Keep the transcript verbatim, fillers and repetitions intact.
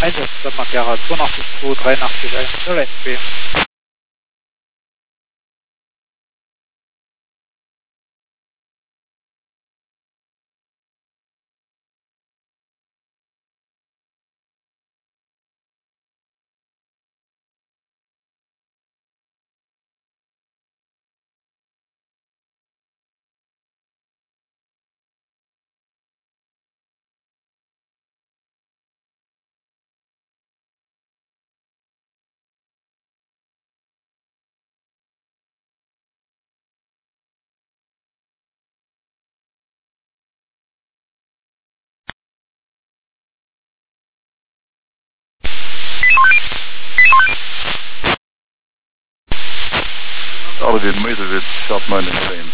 Einsatz Mackera zweiundachtzig zwei dreiundachtzig eins null eins B. Alle die Meter wird, zat mijn in